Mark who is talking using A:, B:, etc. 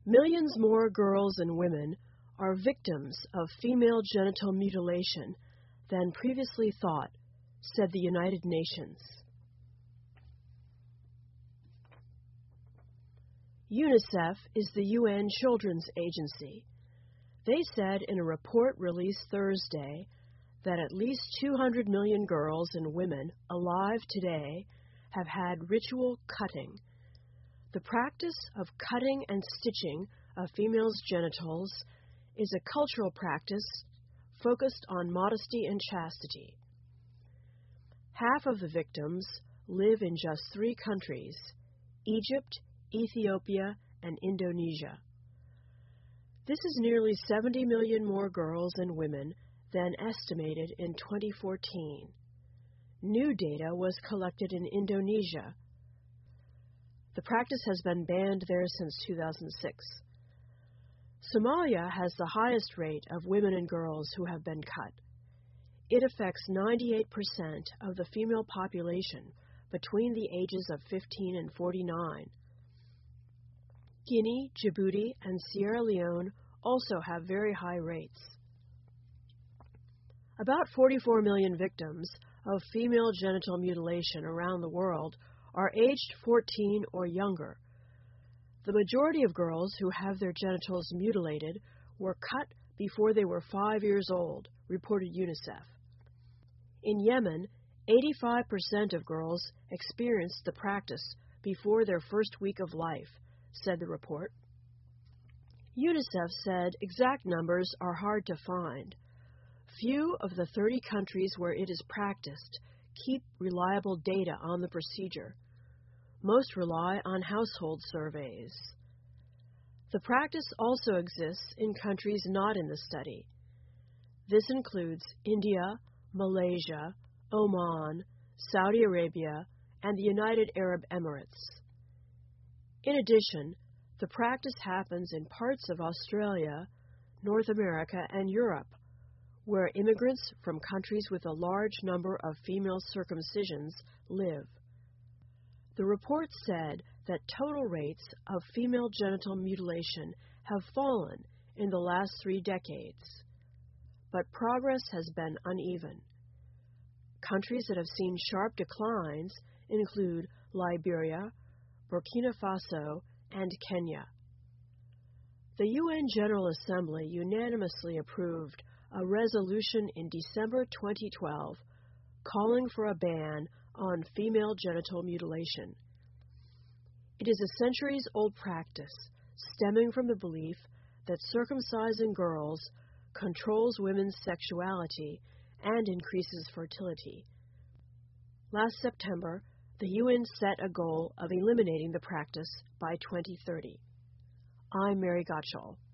A: Millions more girls and women are victims of female genital mutilation than previously thought, said the United Nations. UNICEF is the UN Children's Agency. They said in a report released Thursday that at least 200 million girls and women alive today have had ritual cutting. The practice of cutting and stitching of females' genitals is a cultural practice focused on modesty and chastity. Half of the victims live in just 3 countries: Egypt, Ethiopia, and Indonesia. This is nearly 70 million more girls and women than estimated in 2014. New data was collected in Indonesia. The practice has been banned there since 2006. Somalia has the highest rate of women and girls who have been cut. It affects 98% of the female population between the ages of 15 and 49. Guinea, Djibouti, and Sierra Leone also have very high rates. About 44 million victims of female genital mutilation around the world are aged 14 or younger. The majority of girls who have their genitals mutilated were cut before they were 5 years old, reported UNICEF. In Yemen, 85% of girls experienced the practice before their first week of life, said the report. UNICEF said exact numbers are hard to find. Few of the 30 countries where it is practiced keep reliable data on the procedure. Most rely on household surveys. The practice also exists in countries not in the study. This includes India, Malaysia, Oman, Saudi Arabia, and the United Arab Emirates. In addition, the practice happens in parts of Australia, North America, and Europe, where immigrants from countries with a large number of female circumcisions live. The report said that total rates of female genital mutilation have fallen in the last 3 decades, but progress has been uneven. Countries that have seen sharp declines include Liberia, Burkina Faso, and Kenya. The UN General Assembly unanimously approved a resolution in December 2012 calling for a ban on female genital mutilation. It is a centuries-old practice stemming from the belief that circumcising girls controls women's sexuality and increases fertility. Last September, the UN set a goal of eliminating the practice by 2030. I'm Mary Gottschall.